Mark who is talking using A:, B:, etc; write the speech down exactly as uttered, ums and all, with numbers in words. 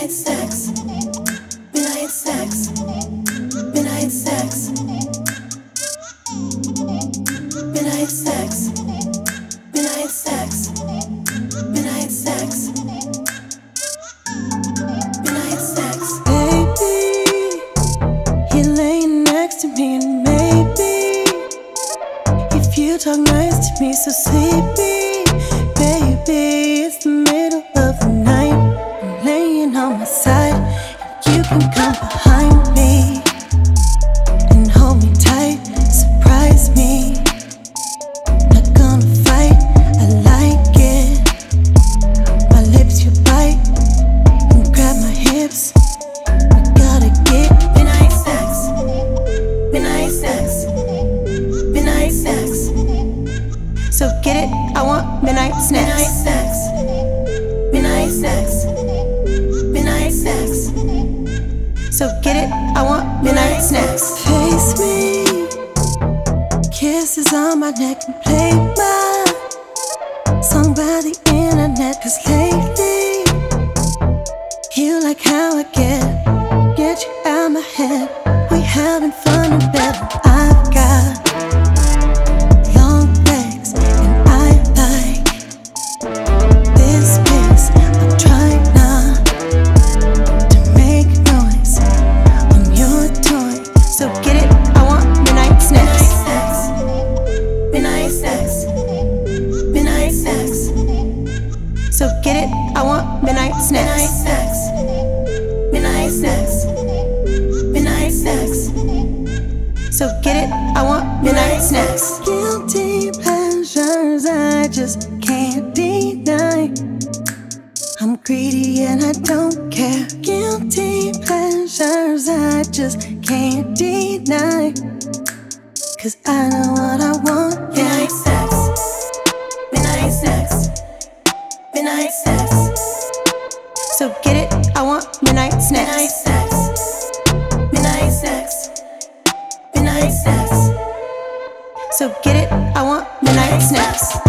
A: Midnight sex. Midnight sex. Midnight sex. Midnight sex. Midnight sex. Midnight sex. Midnight sex.
B: Baby, you're laying next to me, and maybe if you talk nice to me, so sleepy. Baby, it's the middle of the night. I'm laying on my side, and you can come behind me and hold me tight, surprise me. Not gonna fight, I like it. My lips you bite and grab my hips. We gotta get
A: Midnight sex. Midnight sex. Midnight sex.
B: so get it. I want midnight
A: Midnight
B: snacks.
A: sex. Midnight sex. Midnight sex.
B: So get it. I want midnight snacks. Face me, kisses on my neck, and play my song by the internet. 'Cause lately you like how I get get you out my head. We having fun in bed. I've got long legs and I like this piece. I'm trying not to make noise. I'm your toy, so get it. I want midnight snacks.
A: Midnight sex. Midnight sex.
B: So get it. I want midnight
A: Midnight
B: snacks.
A: sex. Midnight sex. Midnight sex.
B: So get it. I want midnight snacks.
A: Guilty
B: Pleasures I just can't deny. I'm greedy and I don't care. Guilty pleasures I just can't deny. 'Cause I know what I want, yeah.
A: Midnight sex. Midnight sex. Midnight sex.
B: So get it, I want midnight
A: Midnight
B: snacks.
A: sex. Midnight sex. Midnight sex.
B: So get it, I want midnight snacks.